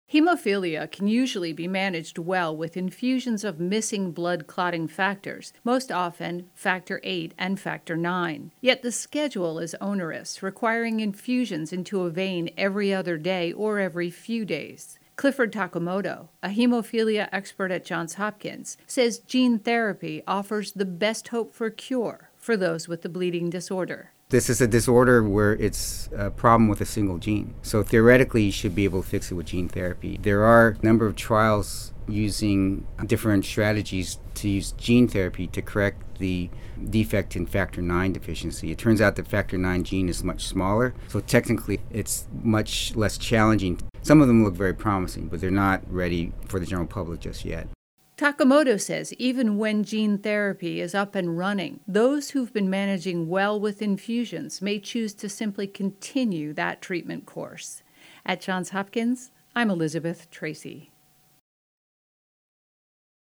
Hemophilia can usually be managed well with infusions of missing blood clotting factors, most often factor VIII and factor IX. Yet the schedule is onerous, requiring infusions into a vein every other day or every few days. Clifford Takamoto, a hemophilia expert at Johns Hopkins, says gene therapy offers the best hope for cure for those with the bleeding disorder. This is a disorder where it's a problem with a single gene. So theoretically, you should be able to fix it with gene therapy. There are a number of trials using different strategies to use gene therapy to correct the defect in factor IX deficiency. It turns out the factor IX gene is much smaller, so technically it's much less challenging. Some of them look very promising, but they're not ready for the general public just yet. Takamoto says even when gene therapy is up and running, those who've been managing well with infusions may choose to simply continue that treatment course. At Johns Hopkins, I'm Elizabeth Tracy.